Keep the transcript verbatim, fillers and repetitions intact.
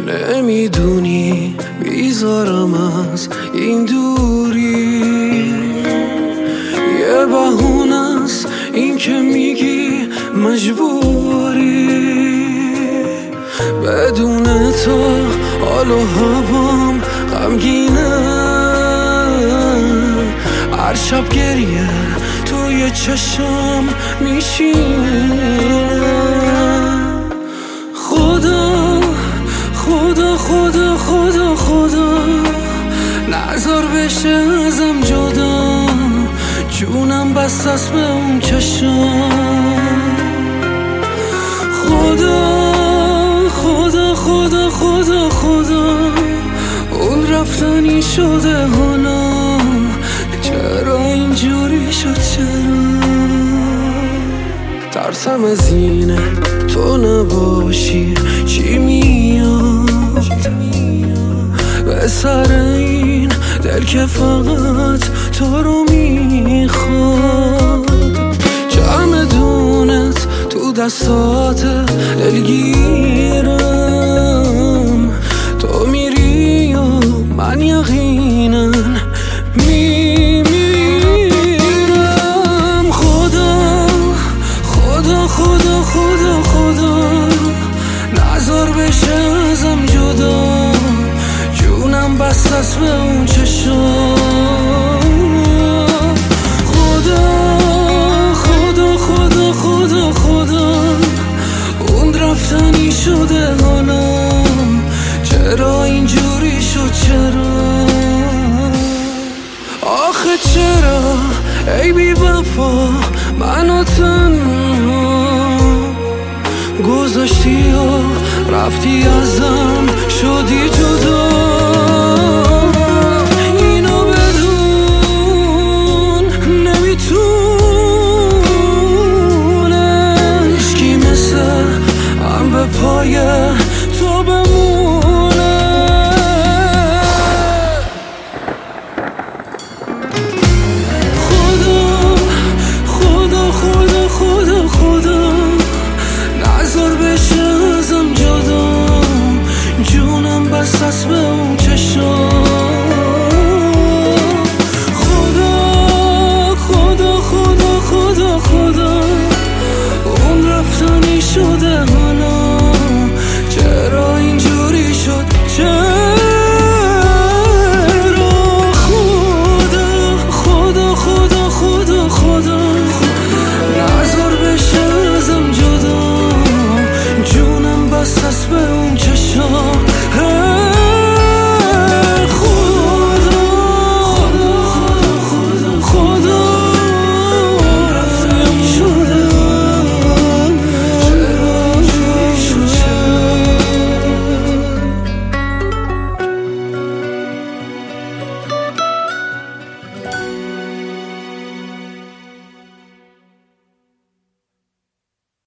نمیدونی بیزارم از این دوری، یه بهونه است این که میگی مجبوری. بدون تو حال و هوام غمگینه، هر شب گریه توی چشم میشینه. خدا خدا خدا خدا خدا نذار بشه ازم جدا، جونم بس است به اون چشم. خدا خدا خدا خدا خدا اون رفتنی شده حالا، چرا اینجوری شد؟ چرا ترسم از اینه تو نباشی چی میاد به سر این دل که فقط تو رو میخواد. جمع دونت تو دستات دلگیرم، تو میری و من یقینا میمیرم. خدا خدا خدا خدا خدا نذار بشه ازم جدا، جونم بس است به اون چشم. خدا خدا خدا خدا خدا اون رفتنی شده حالا، چرا اینجوری شد؟ چرا آخه چرا ای بی وفا منو تنها گذاشتی و رفتی ازم شدی جدا؟ اینو بدون نمیتونه هیچکی مثل هم به پای